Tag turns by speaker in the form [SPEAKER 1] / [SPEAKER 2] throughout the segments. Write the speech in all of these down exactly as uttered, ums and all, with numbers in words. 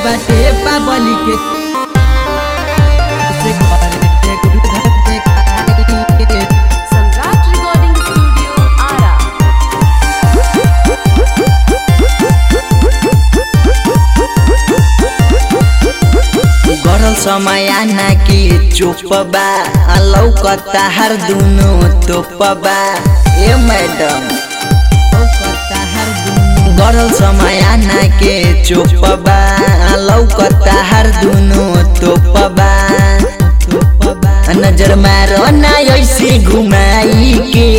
[SPEAKER 1] बाटे पाबली के
[SPEAKER 2] सम्राट recording studio Ara.
[SPEAKER 1] गरल समय आना की चुपबा लौकता हर दुनो तोपबा ए मैडम गरल समय आना के चुपबा लौकता हर दुनो तोपबा नजर मारो ना ऐसे घुमाई के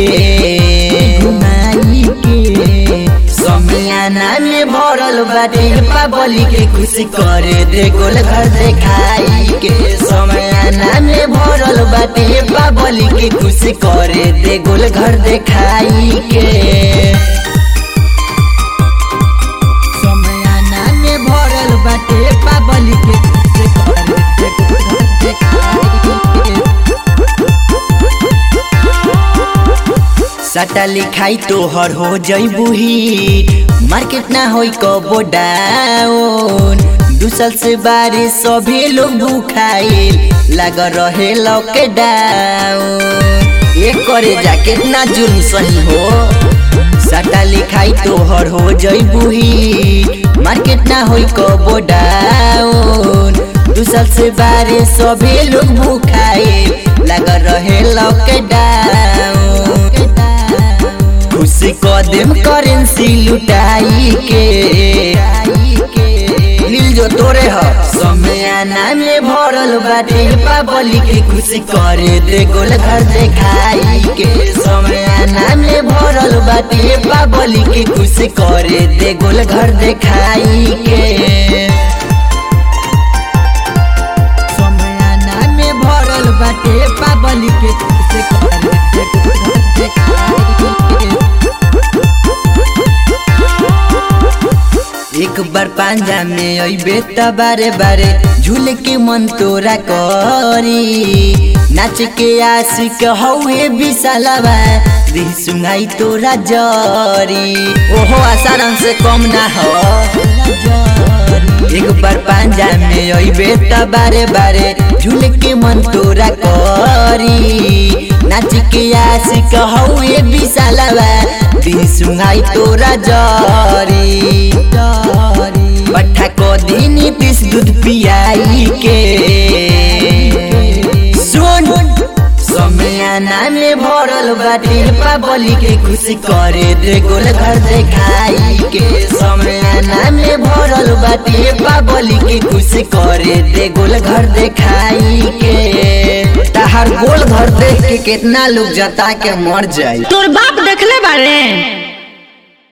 [SPEAKER 1] घुमाई के समियाना में भरल बाटे पाबली के खुशी करे दे गोल घर देखाई के समियाना में भरल बाटे पाबली के खुशी करे दे गोल घर देखाई के समियाना में भरल बाटे पाबली के खुशी करे दे गोल घर देखाई के सटा लिखाई तोहर हो जईबुही मार्केट ना होई कबो डाउन दूसर से बारे सभी लोग भूखाइल लग रहे लॉकडाउन ये करे जा कितना जुल्म सही हो सटा लिखाई तोहर हो जईबुही मार्केट ना होई कबो डाउन दूसर से बारे सभी लोग भूखाइल लग रहे लॉकडाउन खुशी कदम करेंसी लुटाई के मिल जो तोरे ह समियाना में भरल बाटे पाबली के खुशी करे दे गोल घर देखाई के समियाना में भरल बाटे पाबली के खुशी करे दे गोल घर देखाई के समियाना में भरल बाटे पाबली के खुशी करे दे गोल घर देखाई के एक बार पांजा में अइबे त बारे बारे झूल के मन तोरा करी नाच के आशिक हौए विशालवा दी सुनाई तोरा जरी ओहो आसाराम से कम ना हो एक बार पांजा में अइबे त बारे बारे झूल के मन तोरा करी नाच के आशिक हौए विशालवा दी सुनाई तोरा जरी पट्ठा को दीनी पिस दूध पियाई के सुन समियाना में भरल बाटे पाबली के खुशी करे दे गोल घर देखाई के समियाना में भरल बाटे पाबली के खुशी करे दे गोल घर देखाई के ताहर गोल घर देख के कितना लोग जता के मर जाए
[SPEAKER 3] तोर बाप देखले बारे।